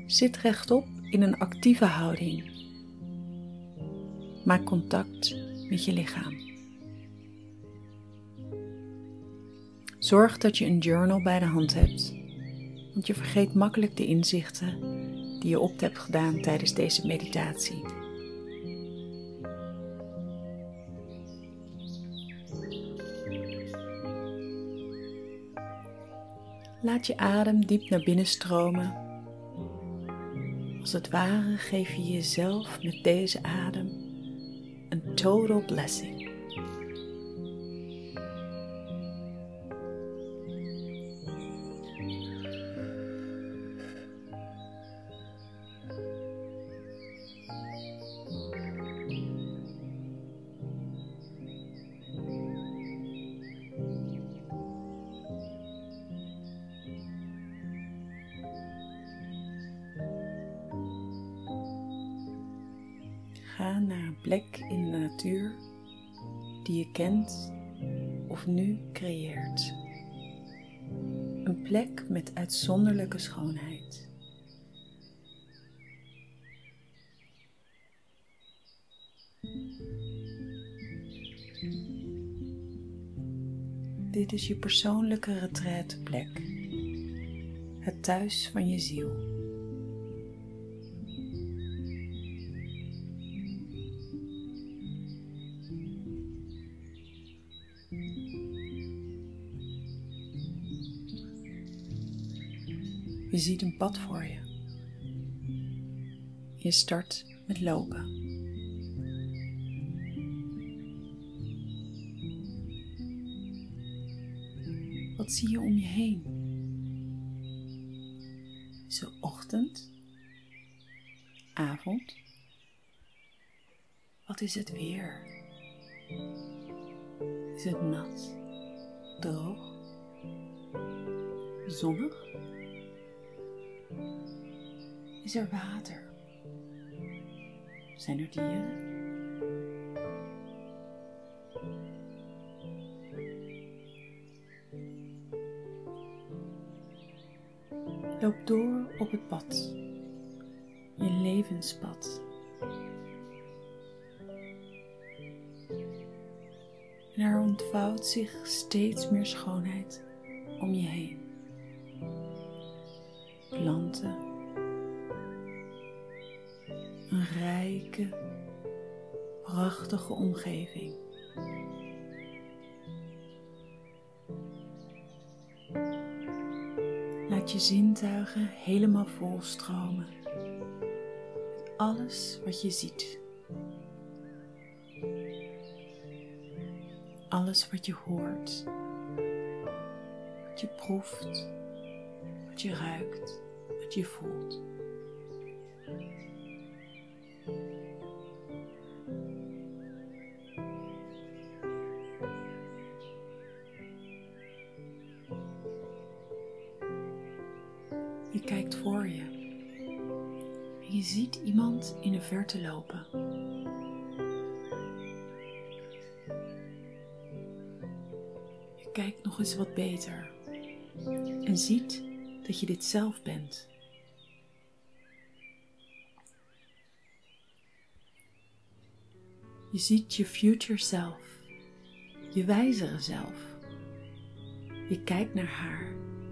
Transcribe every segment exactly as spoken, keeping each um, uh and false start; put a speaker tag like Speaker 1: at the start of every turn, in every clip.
Speaker 1: Zit rechtop in een actieve houding. Maak contact met je lichaam. Zorg dat je een journal bij de hand hebt, want je vergeet makkelijk de inzichten die je op hebt gedaan tijdens deze meditatie. Laat je adem diep naar binnen stromen. Als het ware geef je jezelf met deze adem een total blessing. Ga naar een plek in de natuur die je kent of nu creëert. Een plek met uitzonderlijke schoonheid. Dit is je persoonlijke retraiteplek, het thuis van je ziel. Je ziet een pad voor je. Je start met lopen. Wat zie je om je heen? Is het ochtend? Avond? Wat is het weer? Is het nat? Droog? Zonnig? Is er water? Zijn er dieren? Loop door op het pad, je levenspad. En er ontvouwt zich steeds meer schoonheid om je heen. Planten. Een rijke, prachtige omgeving. Laat je zintuigen helemaal volstromen met alles wat je ziet. Alles wat je hoort, wat je proeft, wat je ruikt, wat je voelt. Je kijkt voor je en je ziet iemand in de verte lopen. Je kijkt nog eens wat beter en ziet dat je dit zelf bent. Je ziet je future self, je wijzere zelf. Je kijkt naar haar.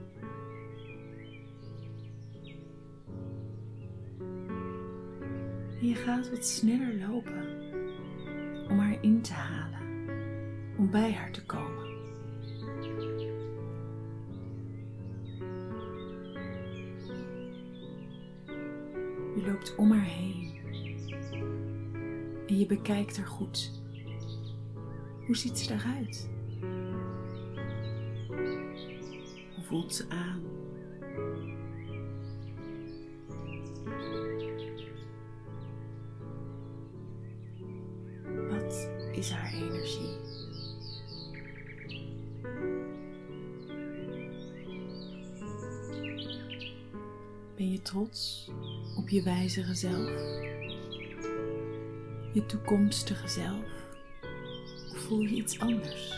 Speaker 1: En je gaat wat sneller lopen om haar in te halen, om bij haar te komen. Je loopt om haar heen en je bekijkt haar goed. Hoe ziet ze eruit? Hoe voelt ze aan? Wat is haar energie? Ben je trots op je wijzere zelf? Je toekomstige zelf? Of voel je iets anders?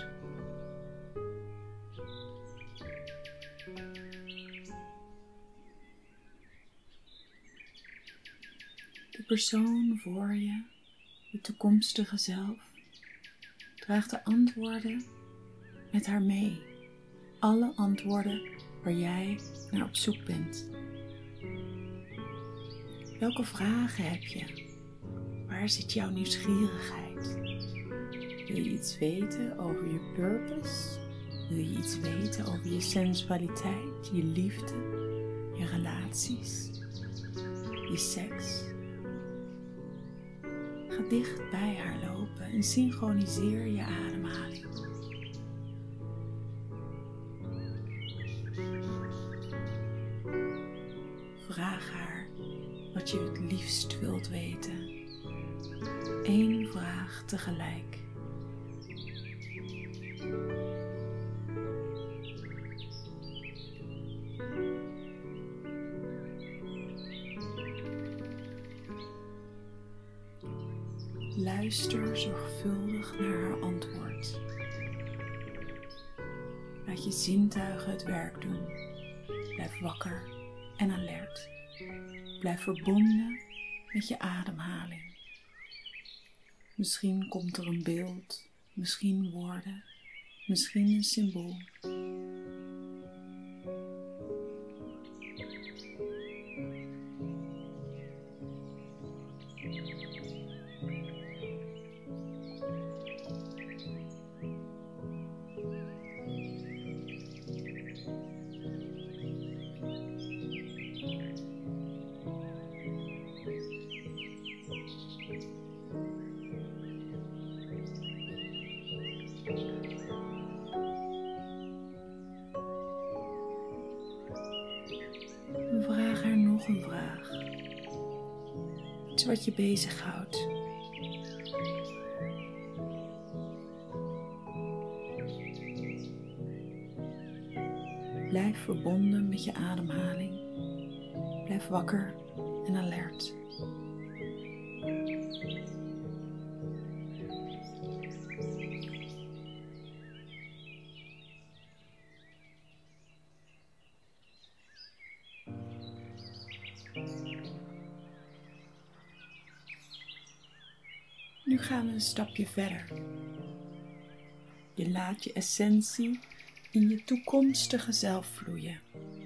Speaker 1: De persoon voor je, de toekomstige zelf, draagt de antwoorden met haar mee. Alle antwoorden waar jij naar op zoek bent. Welke vragen heb je? Waar zit jouw nieuwsgierigheid? Wil je iets weten over je purpose? Wil je iets weten over je sensualiteit, je liefde, je relaties, je seks? Ga dicht bij haar lopen en synchroniseer je ademhaling. Vraag haar wat je het liefst wilt weten. Eén vraag tegelijk. Luister zorgvuldig naar haar antwoord. Laat je zintuigen het werk doen. Blijf wakker en alert. Blijf verbonden met je ademhaling. Misschien komt er een beeld, misschien woorden, misschien een symbool. Vraag haar nog een vraag. Iets wat je bezighoudt. Blijf verbonden met je ademhaling. Blijf wakker en alert. Nu gaan we een stapje verder. Je laat je essentie in je toekomstige zelf vloeien.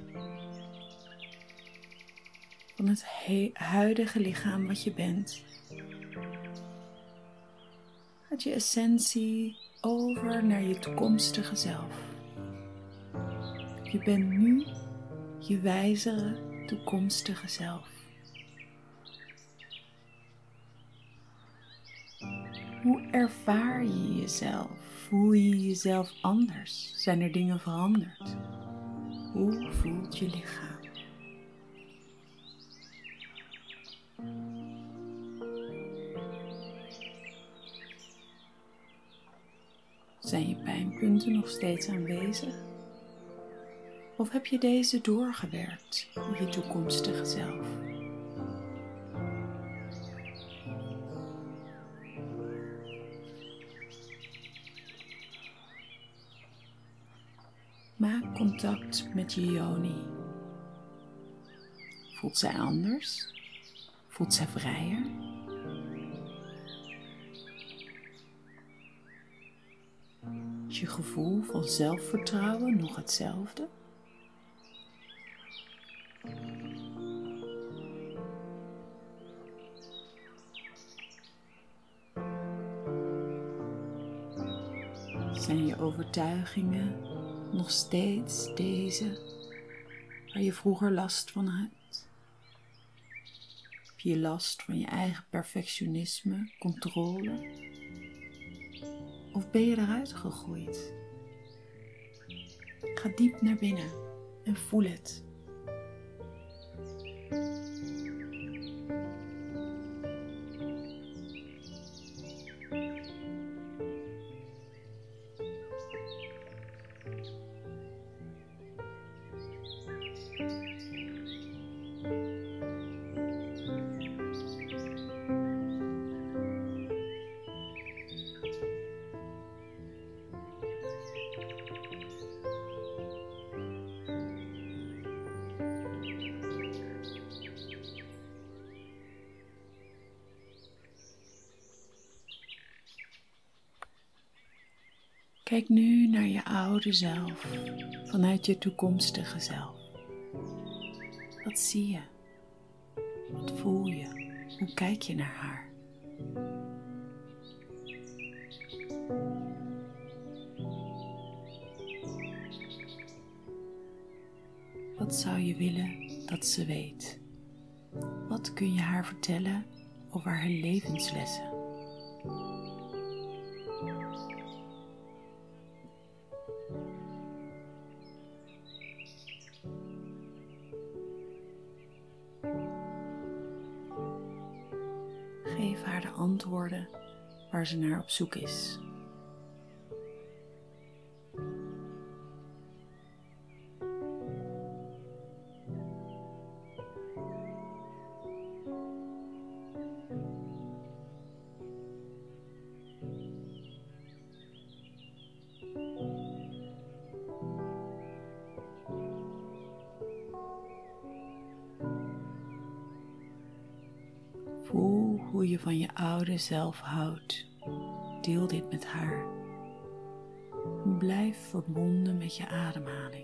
Speaker 1: Van het he- huidige lichaam wat je bent. Gaat je essentie over naar je toekomstige zelf. Je bent nu je wijzere toekomstige zelf. Hoe ervaar je jezelf? Voel je jezelf anders? Zijn er dingen veranderd? Hoe voelt je lichaam? Zijn je pijnpunten nog steeds aanwezig? Of heb je deze doorgewerkt in je toekomstige zelf? Maak contact met je yoni. Voelt zij anders? Voelt zij vrijer? Is je gevoel van zelfvertrouwen nog hetzelfde? Zijn je overtuigingen nog steeds deze waar je vroeger last van had? Heb je last van je eigen perfectionisme, controle? Of ben je eruit gegroeid? Ga diep naar binnen en voel het. Kijk nu naar je oude zelf vanuit je toekomstige zelf. Wat zie je? Wat voel je? Hoe kijk je naar haar? Wat zou je willen dat ze weet? Wat kun je haar vertellen over haar levenslessen? Geef haar de antwoorden waar ze naar op zoek is. Voel hoe je van je oude zelf houdt. Deel dit met haar. En blijf verbonden met je ademhaling.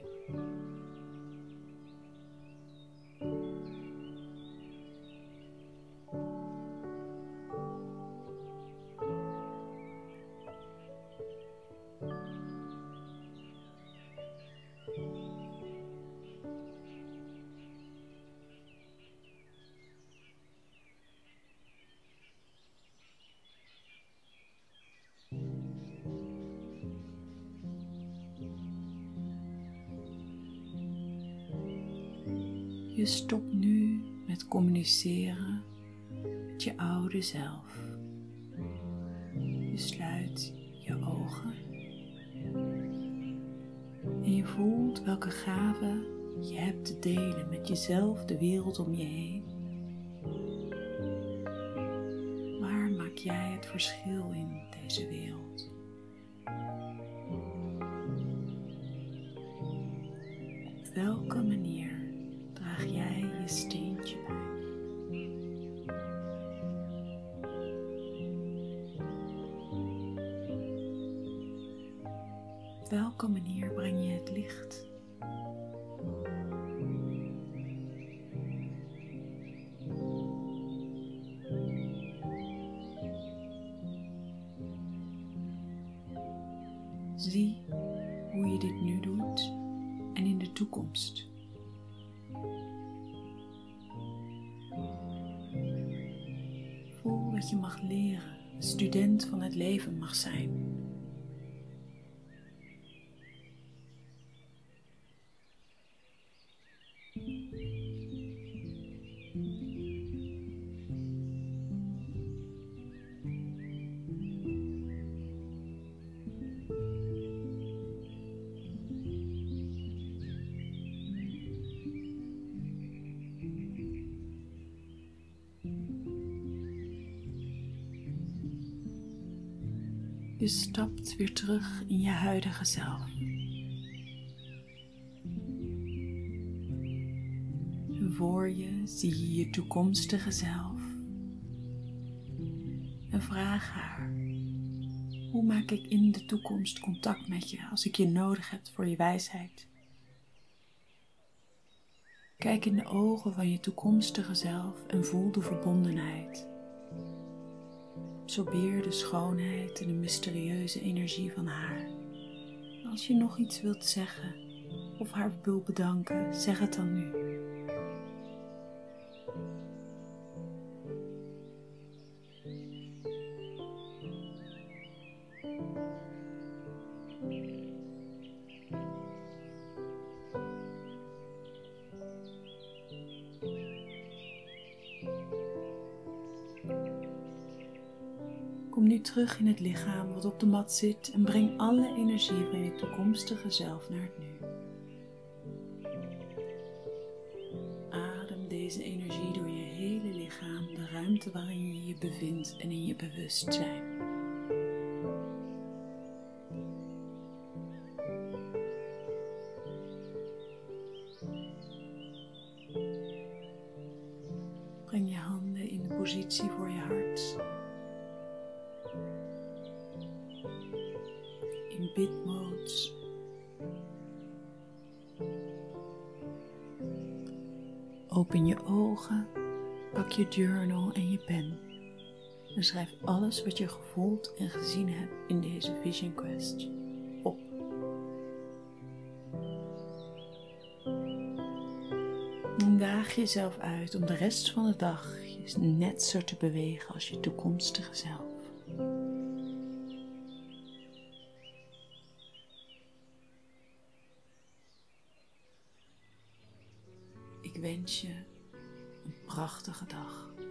Speaker 1: Je stopt nu met communiceren met je oude zelf. Je sluit je ogen en je voelt welke gaven je hebt te delen met jezelf, de wereld om je heen. Waar maak jij het verschil in deze wereld? Op welke manier draag jij je steentje bij? Op welke manier breng je het licht? Zie hoe je dit nu doet en in de toekomst. Voel dat je mag leren, een student van het leven mag zijn. Je stapt weer terug in je huidige zelf. En voor je zie je je toekomstige zelf. En vraag haar: hoe maak ik in de toekomst contact met je als ik je nodig heb voor je wijsheid? Kijk in de ogen van je toekomstige zelf en voel de verbondenheid. Absorbeer de schoonheid en de mysterieuze energie van haar. Als je nog iets wilt zeggen of haar wilt bedanken, zeg het dan nu. Kom nu terug in het lichaam wat op de mat zit en breng alle energie van je toekomstige zelf naar het nu. Adem deze energie door je hele lichaam, de ruimte waarin je je bevindt en in je bewustzijn. Breng je handen in de positie voor je hart. In bidmodes. Open je ogen, pak je journal en je pen en schrijf alles wat je gevoeld en gezien hebt in deze Vision Quest op. En daag jezelf uit om de rest van de dag je net zo te bewegen als je toekomstige zelf. Ik wens je een prachtige dag.